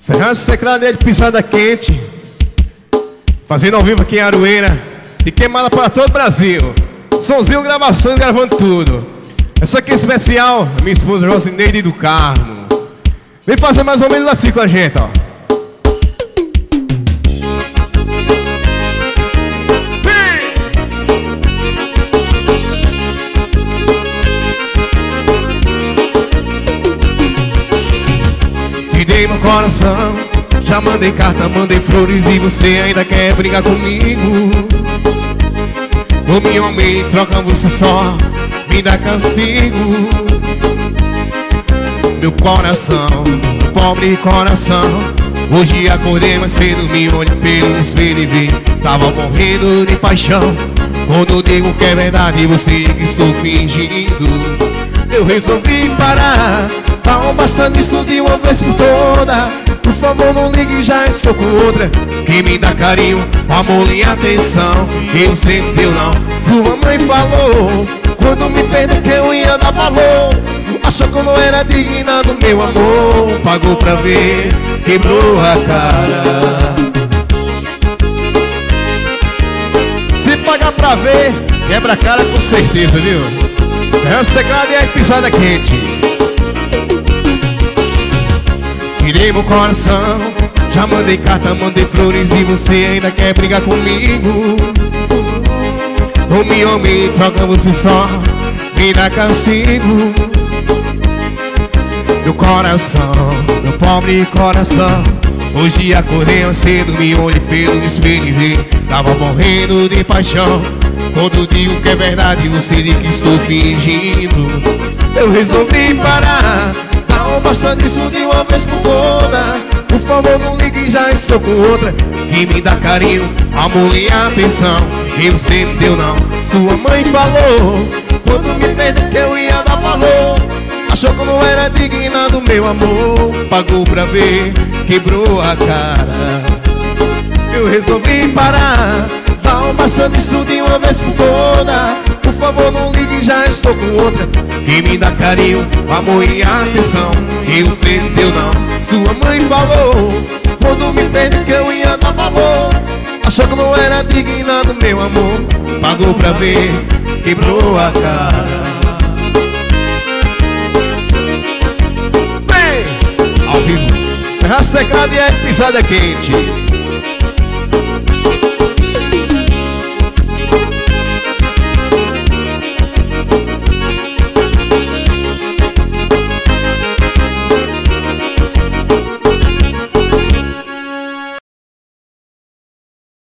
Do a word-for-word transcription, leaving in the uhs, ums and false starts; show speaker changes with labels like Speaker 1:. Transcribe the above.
Speaker 1: Ferraz Secretaria de Pisada Quente, fazendo ao vivo aqui em Aroeira e queimada para todo o Brasil. Sonzinho, gravações, gravando tudo. Essa aqui é especial, minha esposa Rosineide do Carmo. Vem fazer mais ou menos assim com a gente, ó. Te dei no coração, já mandei carta, mandei flores e você ainda quer brigar comigo. Ô meu homem, troca você só, me dá castigo. Meu coração, pobre coração, hoje acordei mais cedo, me olhei pelo espelho e vi, tava morrendo de paixão. Quando digo que é verdade, você diz que estou fingindo. Eu resolvi parar, tá bastante isso de uma vez por toda. Por favor não ligue, já estou com outra que me dá carinho, amor e atenção. Eu sempre deu não, sua mãe falou quando me perdeu que eu ia dar valor. Achou que eu não era digna do meu amor, pagou pra ver, quebrou a cara. Se pagar pra ver, quebra a cara com certeza, viu? É o segredo e a pisada quente. Tirei meu coração, já mandei carta, mandei flores e você ainda quer brigar comigo. Ô meu homem, troca você só, me dá castigo. Meu coração, meu pobre coração, hoje acordei cedo, me olhei pelo espelho e vi, tava morrendo de paixão. Quando digo que é verdade, você diz que estou fingindo. Eu resolvi parar, tá bastante isso de uma vez por toda. Por favor não ligue, já estou com outra que me dá carinho, amor e atenção. Eu sempre deu não, sua mãe falou quando me perdeu que eu ia dar valor. Achou que eu não era digna do meu amor, pagou pra ver, quebrou a cara. Eu resolvi parar, dá bastante isso de uma vez por toda. Por favor não ligue, já estou com outra que me dá carinho, amor e atenção. Eu sempre deu não, sua mãe falou quando me perdeu que eu ia dar valor. Achou que eu não era digna do meu amor, pagou pra ver, quebrou a cara. Vem, ao vivo, Ferraz Secretaria e Pisada Quente.